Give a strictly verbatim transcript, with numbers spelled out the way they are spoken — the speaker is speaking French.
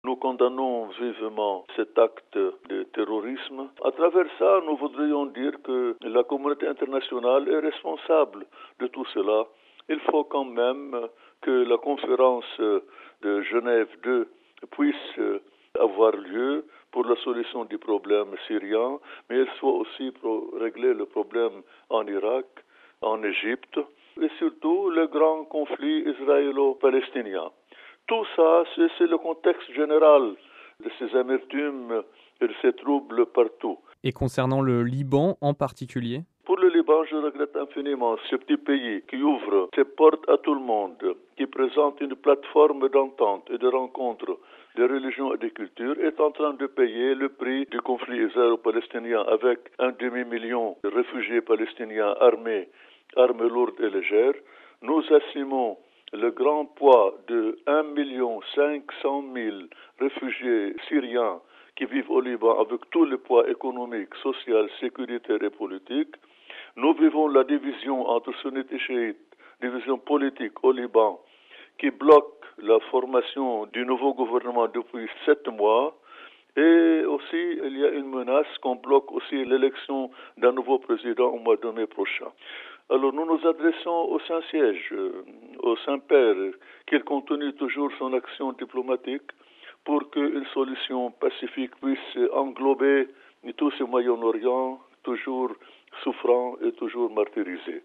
Nous condamnons vivement cet acte de terrorisme. À travers ça, nous voudrions dire que la communauté internationale est responsable de tout cela. Il faut quand même que la conférence de Genève deux puisse avoir lieu pour la solution du problème syrien, mais il faut aussi régler le problème en Irak, en Égypte et surtout le grand conflit israélo-palestinien. Tout ça, c'est, c'est le contexte général de ces amertumes et de ces troubles partout. Et concernant le Liban en particulier ? Pour le Liban, je regrette infiniment ce petit pays qui ouvre ses portes à tout le monde, qui présente une plateforme d'entente et de rencontre des religions et des cultures, est en train de payer le prix du conflit israélo-palestinien avec un demi-million de réfugiés palestiniens armés, armes lourdes et légères. Nous assumons le grand poids de un million cinq cent mille réfugiés syriens qui vivent au Liban avec tout le poids économique, social, sécuritaire et politique. Nous vivons la division entre sunnites et chiites, division politique au Liban, qui bloque la formation du nouveau gouvernement depuis sept mois. Et aussi, il y a une menace qu'on bloque aussi l'élection d'un nouveau président au mois de mai prochain. Alors nous nous adressons au Saint-Siège, au Saint-Père, qu'il continue toujours son action diplomatique pour qu'une solution pacifique puisse englober tout ce Moyen-Orient, toujours souffrant et toujours martyrisé.